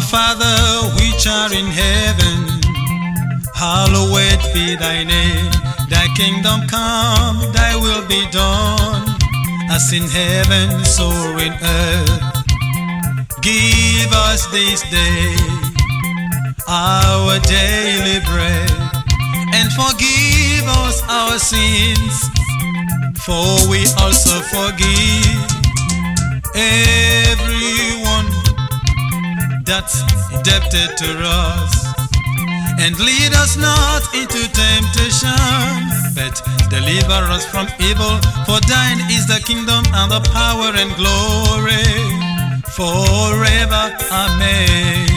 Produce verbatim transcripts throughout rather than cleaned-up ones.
Father which art in heaven, hallowed be thy name. Thy kingdom come, thy will be done, as in heaven, so in earth. Give us this day our daily bread, and forgive us our sins, for we also forgive everyone that's indebted to us. And lead us not into temptation, but deliver us from evil. For thine is the kingdom and the power and glory forever. Amen.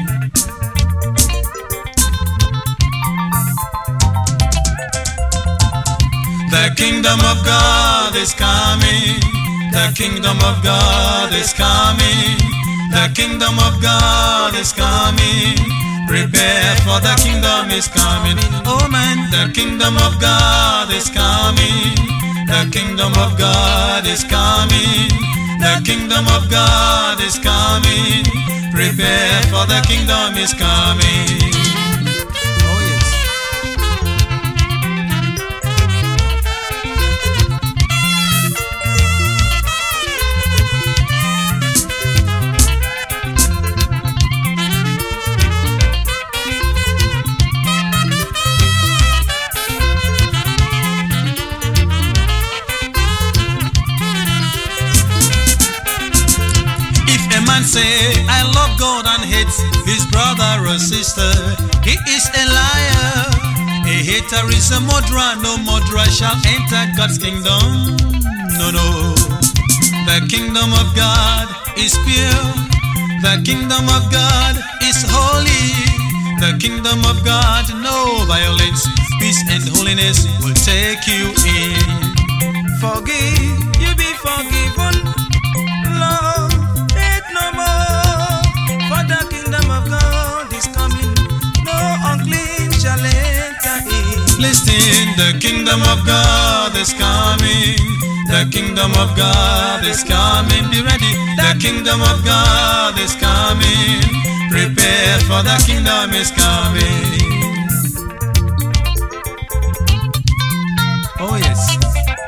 The kingdom of God is coming. The kingdom of God is coming. The kingdom of God is coming. Prepare, for the kingdom is coming. Oh man, the kingdom of God is coming. The kingdom of God is coming. The kingdom of God is coming. Prepare, for the kingdom is coming. Oh yes. Say, I love God and hates his brother or sister, he is a liar. A hater is a murderer. No murderer shall enter God's kingdom. No, no. The kingdom of God is pure. The kingdom of God is holy. The kingdom of God, no violence. Peace and holiness will take you in. Forgive, you be forgiven. Love, no more, for the kingdom of God is coming. No unclean shall enter in. Listen, the kingdom of God is coming. The kingdom of God is coming. Be ready. The kingdom of God is coming. Prepare, for the kingdom is coming. Oh yes.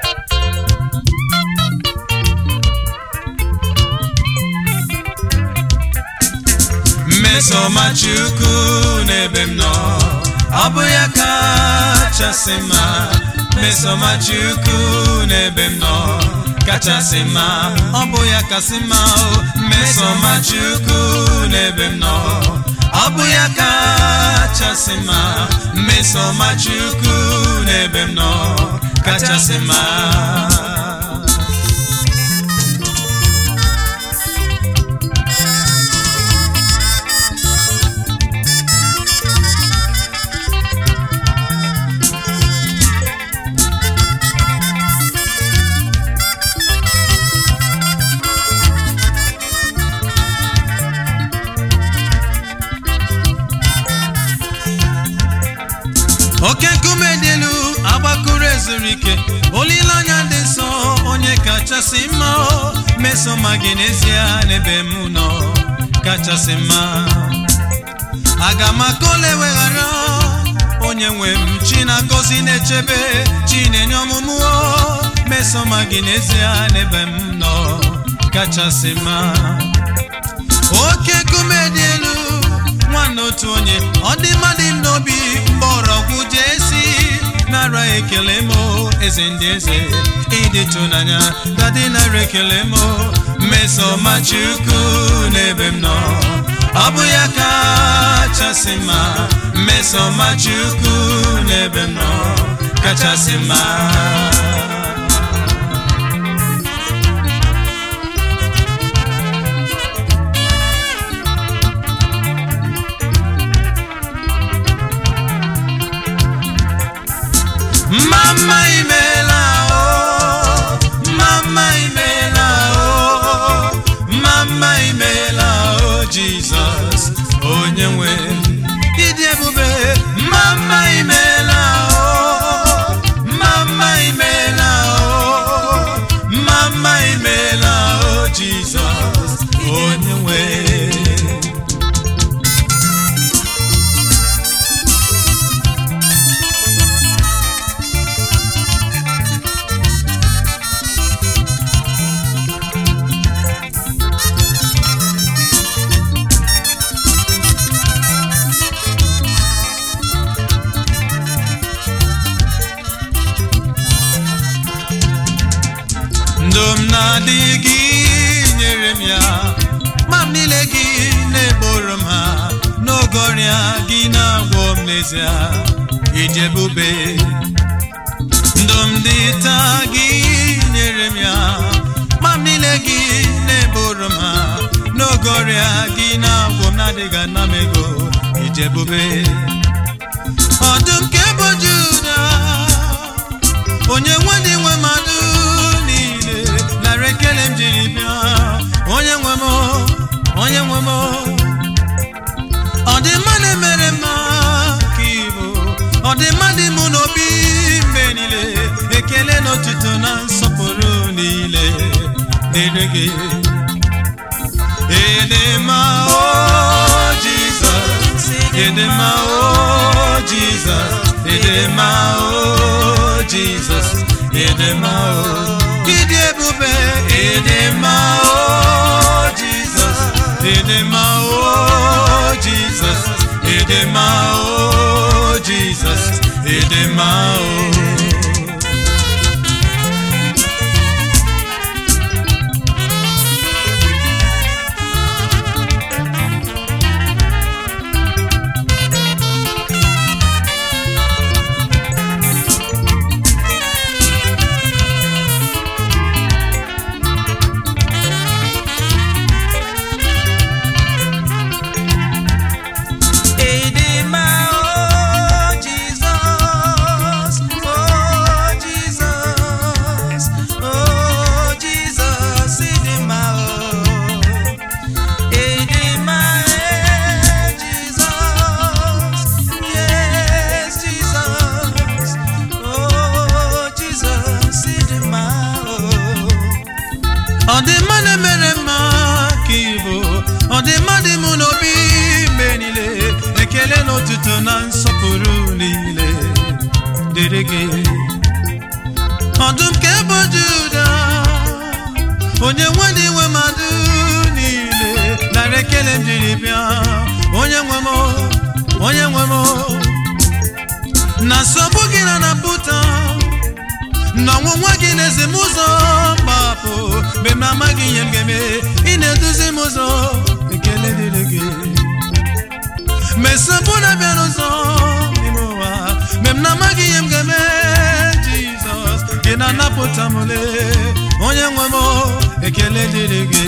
Mesoma Chukwu n'ebe m nọ, ọ bụ ya kachasị mma. Mesoma Chukwu n'ebe m nọ, kachasị mma, ọ bụ ya kasị mma. Mesoma Chukwu n'ebe m nọ, ọ bụ ya kachasị mma. Mesoma Chukwu n'ebe m nọ, kachasị mma. Oke nkume dị elu agbakụrụ ezuru ike, olileanya dị nsọ, onye kachasị mma. Mesoma gị n'ezie n'ebe m nọ, kachasị mma. Aga m akọla eweghara onye nwe m, chi na-agọzi na-echebe, chi na-enye ọmụmụ. Mesoma gị n'ezie n'ebe m nọ, kachasị mma. Oke nkume dị elu, nwanne otu onye, ọ dị mmadụ n'obi, mgbọrọgwụ Jesi nara ekele m. Eze ndị eze, ịdị ịtụnanya, dadị nara ekele m. Mesoma Chukwu n'ebe m nọ, ọ bụ ya kachasị mma. Mesoma Chukwu n'ebe m nọ, kachasị mma. Mama imela oh, mama imela oh, mama imela oh, Jesus, onye nwe ịdị ebube. Mama imela oh, mama imela oh, mama imela oh, Jesus, onye nwe. na-adịghị nyere m ya, ma m niile gị na-egboro m ha, n'oge ọrịa gị na-agwọ m n'ezie. Ịdị ebube, ndụ m dị taa gị nyere m ya, ma m niile gị na-egboro m ha, n'oge ọrịa gị na-agwọ m na-adịghị ana m ego. Ịdị ebube, ọdụm nke bụ Juda, onye nwe ndị nwe mmadụ niile, nara ekele m jiri bịa. Onye nwe m, onye nwe m, ọ dị mma na-emere mma ka ịbụ, ọ dị mma dị mụ n'obi mgbe niile. Ekele n'otuto na nsọpụrụ niile dịrị gị. Edema o Jizọs, edema o Jizọs, edema o Jizọs, edema o. Ịdị ebube, edema o Jizọs, edema o Jizọs, edema o Jizọs, edema o. Ọ dị mma na-emere mma ka ịbụ, ọ dị mma dị mụ n'obi mgbe niile. Ekele n'otuto na nsọpụrụ niile dịrị gị. Ọdụm nke bụ Juda, onye nwe ndị nwe mmadụ niile, nara ekele m jiri bịa. Onye nwe m, onye nwe m, na nsogbu gị na-anapụta, n'ọnwụnwa gị na-ezi m ụzọ mgbapụ. Mgbe m amaghị ihe m ga-eme, ị na-eduzi m ụzọ. Ekele dịrị gị. Mgbe nsogbu na-abịa n'ụzọ n'ime ụwa, mgbe m na-amaghị ihe m ga-eme, Jizọs gị na-anapụta m le. Onye nwe m, ekele dịrị gị.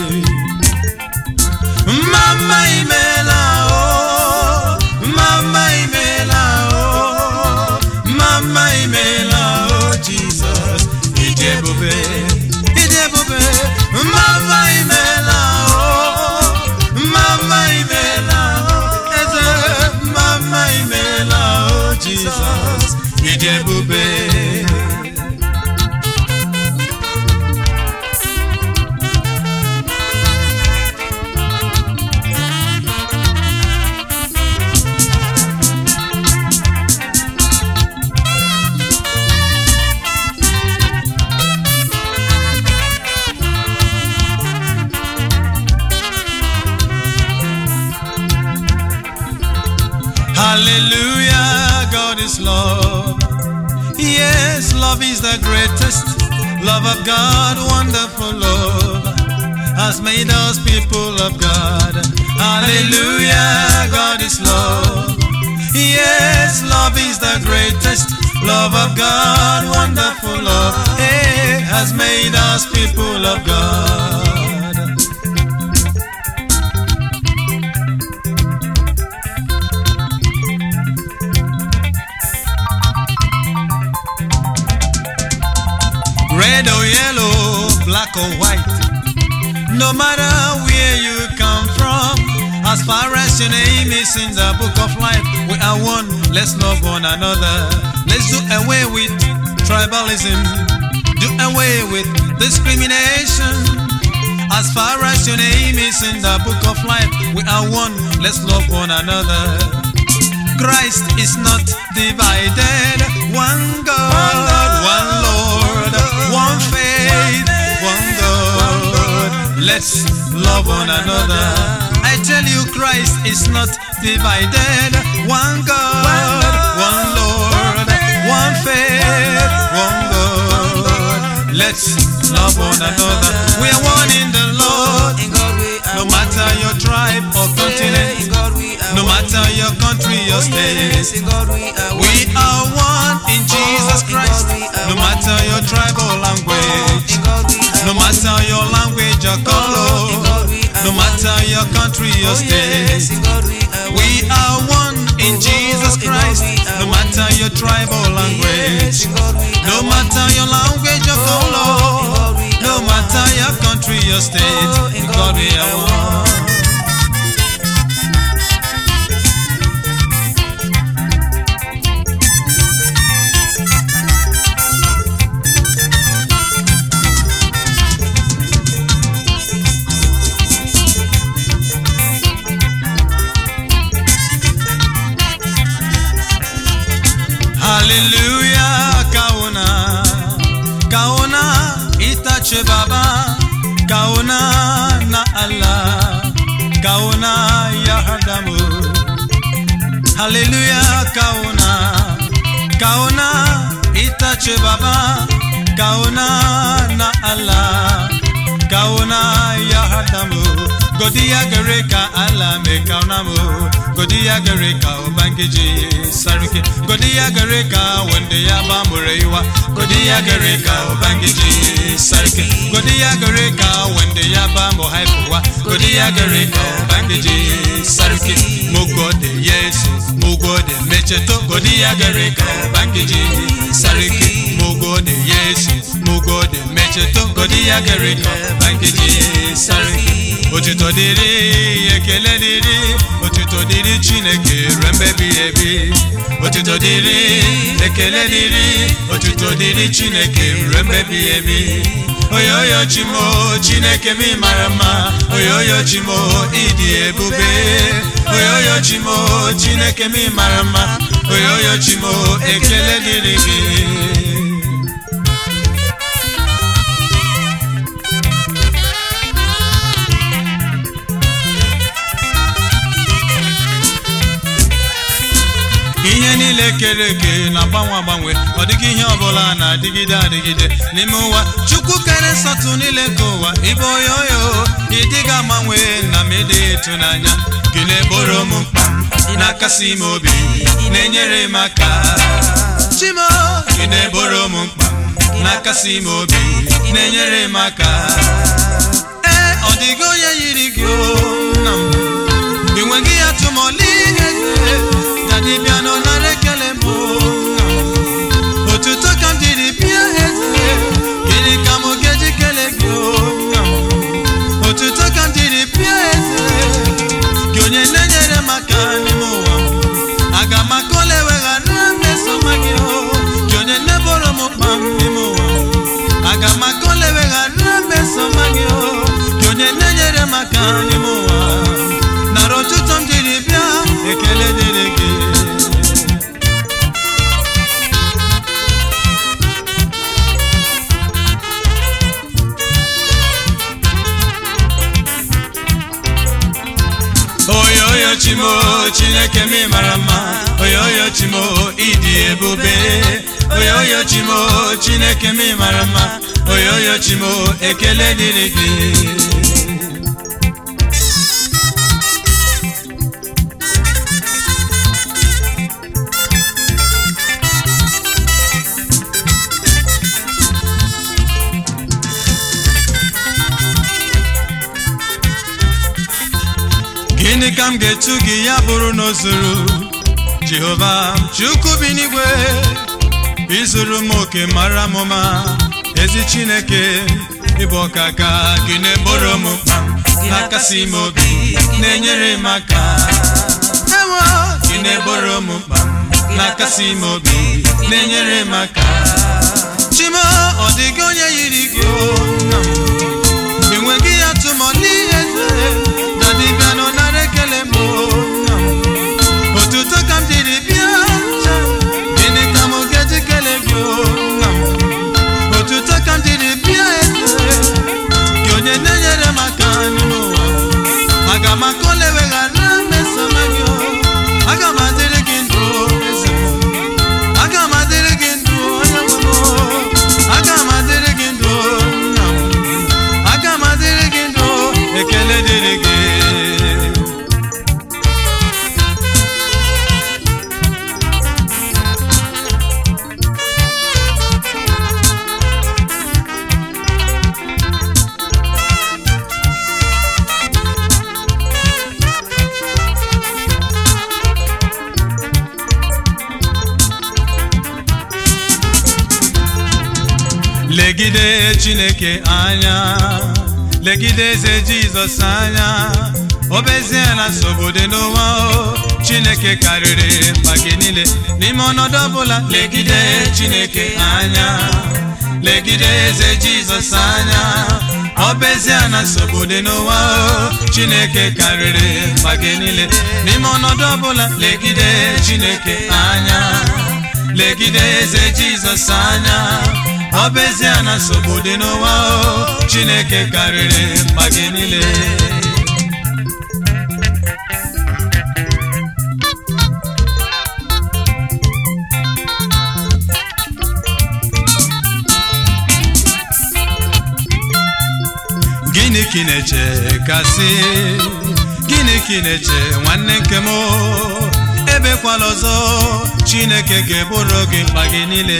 Mama imela o, mama imela o, mama imela o Jizọs. Ịdị ebube, ịdị ebube, mama imela o, mama imela o, eze, mama imela o Jizọs. Ịdị ebube. Hallelujah, God is love. Yes, love is the greatest. Love of God, wonderful love, has made us people of God. Hallelujah, God is love. Yes, love is the greatest. Love of God, wonderful love, hey, has made us people of God. Red or yellow, black or white, no matter where you come from, as far as your name is in the book of life, we are one. Let's love one another. Let's do away with tribalism, do away with discrimination. As far as your name is in the book of life, we are one. Let's love one another. Christ is not divided. One God, one Lord, one faith, one God. Let's love one another. I tell you, Christ is not divided. One God, one Lord, one faith, one God. Let's love one another. We are one in the Lord. No matter your tribe or continent, no matter your country or state, we are one in Jesus Christ. No matter your tribe or language, no matter your language or color, no matter your country or state, we are one in Jesus Christ. No matter your tribe or language, no matter your language or color, no matter your country or state, in God we are one. Hallelujah, kaona, kaona, itache baba, kaona na Allah, kaona ya hadamu. Hallelujah, kaona, kaona, itache baba, kaona na Allah, kaona ya hadamu. Godiya gareka Allah me kaunamu, Godiya gareka obangiji sarike, Godiya gareka wende ya bamureiwa, Godiya gareka obangiji sarike, Godiya gareka wende ya bamu haifuwa, Godiya gareka obangiji sarike. Mugode Yesu, mugode mecheto, Godiya gareka obangiji sarike, mugode Yesu, mugode mecheto, Godiya gareka obangiji sarike. Otito diri, ekele diri, otito diri Chineke rembebi ebi. Otito diri, ekele diri, otito diri Chineke rembebi ebi. Oyoyo chimo, Chineke mi marama, oyoyo chimo, idi ebube. Oyoyo chimo, Chineke mi marama, oyoyo chimo, ekele diri gi. Ihe niile kere eke na gbanwe agbanwe, ọ dịghị ihe ọbụla na-adịgide adịgide n'ime ụwa. Chukwu kere nsọtụ niile nke ụwa, ịbụ oyoyo, ịdịga agbanwe na mede ịtụnanya. Gị na-eboro m mkpa, na-akasi m obi, na-enyere m aka. Chimo, gị na-eboro m mkpa, na-akasi m obi, na-enyere m aka. Ee, ọ dịghị onye yiri gị nna m, ị nweghị atụmọlụ ihe dibia no na rekele mo, otuto kam diri bia eze, giri kam ogeji kele gyo, otuto kam diri bia eze, gyonye nenyere makani mowa, aga makole wega rame somagyo, gyonye neboro mo pamni mowa, aga makole wega rame somagyo, gyonye nenyere makani mowa, naro tutom diri bia ekele diri gi. Oyoyo chimo, Chineke mi marama, oyoyo chimo, idi ebube. Oyoyo chimo, Chineke mi marama, oyoyo chimo, ekele diri gi. Gịnị ka m ga-etu gị ya bụrụ na o zuru Jehova Chukwu bi n'igwe, izuru m oke mara m mma, ezi Chineke ịbụ ọkaka. Gị na-eboro m mkpa, na-akasi m obi, na-enyere m aka. Gị na-eboro m mkpa, na-akasi m obi, na-enyere m aka. Chimo, ọ dịghị onye yiri gị nna m, ị nweghị atụmọlụ ihe eze, dibia no na rekele mo, otuto kam diri bia, gini kam ogeji kele gyo, otuto kam diri bia eze, gyonye nenyere makani mowa, aga makole wega rame samagyo, aga madiri gindu eze, aga madiri gindu onyamomo, aga madiri gindu na, legide Chineke anya, legide eze Jizọs anya. Obezie na nsogbu dị n'ụwa, Chineke karịrị mkpa gị niile. N'ime ọnọdụ ọbụla, legide Chineke anya, legide eze Jizọs anya. Obezie na nsogbu dị n'ụwa, Chineke karịrị mkpa gị niile. N'ime ọnọdụ ọbụla, legide Chineke anya, legide eze Jizọs anya. Obezie na nsogbu dị n'ụwa, Chineke karịrị mkpa gị niile. Gịnị ka ị na-eche kasị? Gịnị ka ị na-eche nwanne nke m? Ebekwala ọzọ, Chineke ga-eburu gị mkpa gị niile.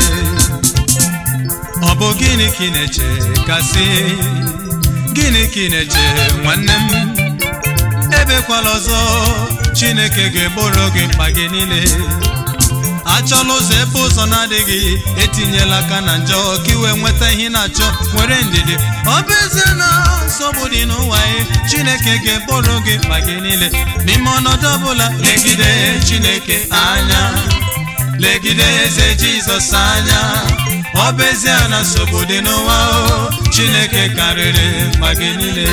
Ọ bụ gịnị ka ị na-eche kasị? Gịnị ka ị na-eche nwanne m? Ebekwala ọzọ, Chineke ga-eburu gị mkpa gị niile. Achọla ụzọ ebe ụzọ na-adịghị, etinyela aka na njọ ka iwe nweta ihe na-achọ. Nwere ndidi, ọ bụ ezie na nsogbu dị n'ụwa, Chineke ga-eburu gị mkpa gị niile. N'ime ọnọdụ ọbụla, legide Chineke anya, legide eze Jizọs anya. Ọ bụ ezie na nsogbu dị n'ụwa, Chineke karịrị mkpa gị niile.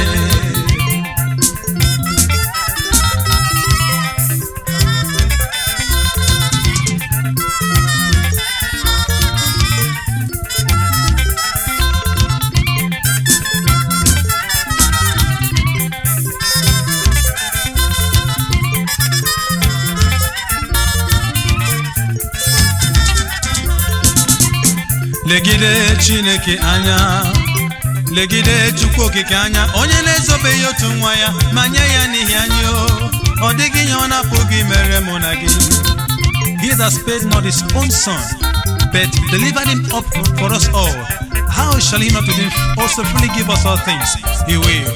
Legide Chineke anya, legide Chukwu okike anya. Onye na-ezobeghị otu nwa ya ma nye ya n'ihi anyị, ọ dịghị ihe ọ na-apụghị mere mụ na gị. He that spared not his own son, but delivered him up for us all, how shall he not with him also freely give us all things? He will.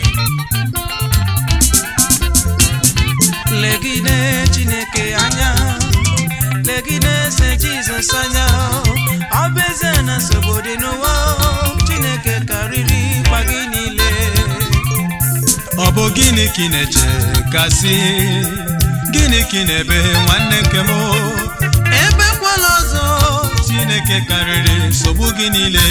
Legide Chineke anya, legide eze Jizọs anya. Ọ bụ ezie na nsogbu dị n'ụwa, Chineke karịrị mkpa gị niile. Ọ bụ gịnị ka ị na-eche kasị? Gịnị ka ị na-ebe nwanne nke m? Ebekwala ọzọ, Chineke karịrị nsogbu gị niile.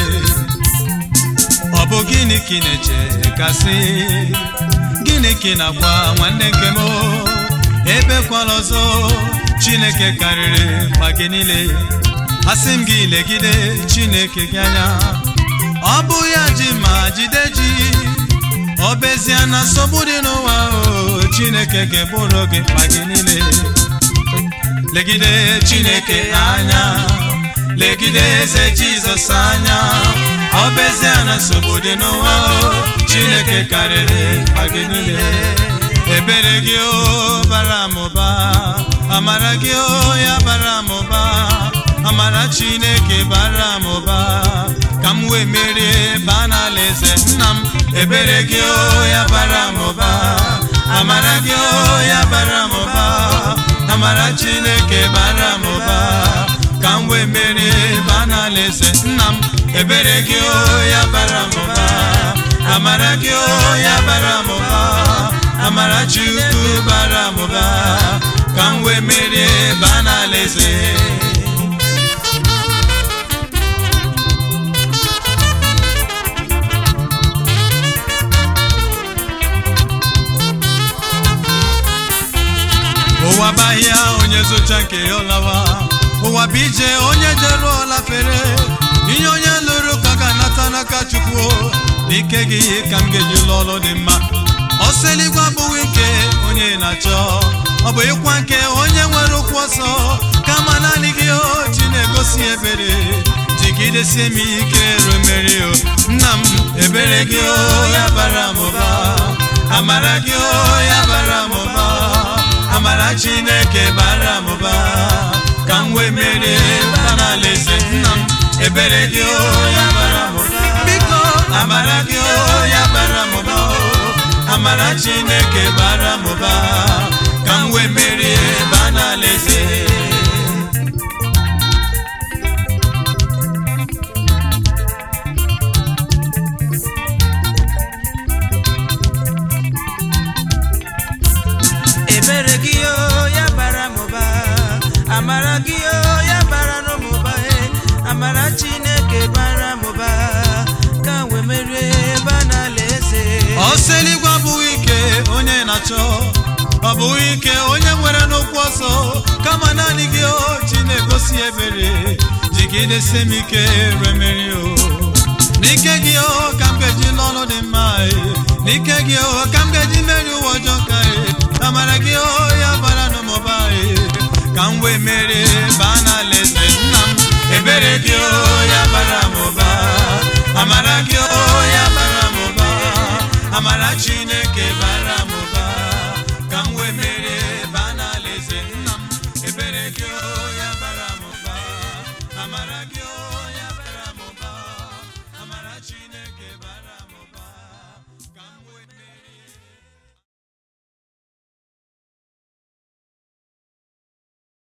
Ọ bụ gịnị ka ị na-eche kasị? Gịnị ka ị na-akwa nwanne nke m? Ebekwala ọzọ, Chineke karịrị mkpa gị niile. Asị m gị legide Chineke gị anya, ọ bụ ya ji ma jide ji. Ọ bụ ezie na nsogbu dị n'ụwa, Chineke ga-eburu gị mkpa gị niile. Legide Chineke anya, legide eze Jizọs anya. Ọ bụ ezie na nsogbu dị n'ụwa, Chineke karịrị mkpa gị niile. Ebere gị o bara m ụba, amara gị o ya bara m ụba. Amara Chineke bara m ụba, ka m wee merie baa n'alaeze nna m. Ebere gị o ya bara m ụba, amara gị o ya bara m ụba. Amara Chineke bara m ụba, ka m wee merie baa n'alaeze nna m. Ebere gị o ya bara m ụba, amara gị o ya bara m ụba. Amara Chukwu bara m ụba, ka m wee merie baa n'alaeze. Ụwa bụ ahịa, onye zụcha nke ya ọlawa. Ụwa bụ ije, onye jere ọla fere. Ihe onye lụrụ ka ga-anata n'aka Chukwu. N'ike gị ka m ga-eji lụọ ọlụ dị mma. Ọsọ eluigwe abụghị nke onye na-achọ, ọ bụ ịkwa nke onye nwere ụkwụ ọsọ. Kama naanị gị o ji na-egosi ebere, jigidesie m ike ruo mmeri o. Nna m, ebere gị o ya bara m ụba, amara gị o ya bara m ụba. Amara Chineke bara m ụba, ka m wee merie baa n'alaeze nna m. Ebere gị o ya bara m ụba, biko amara gị o ya bara m ụba. Amara Chineke bara m ụba, ka m wee merie baa n'alaeze. na-achọ ọ bụghị ike onye nwere n'okwu ọsọ kama naanị gị o Chineke ebere jigidesi m ike remeri o n'ike gị o ka m ga-eji n'ọnụ dị mma n'ike gị o ka m ga-eji meri ụwa ọjọọ ka amara gị o ya bara n'ụmụba ka m wee mere baa n'alaeze nna m ebere gị o ya bara m'ụba amara gị o ya bara m'ụba amara Chineke bara m'ụba ka m wee mere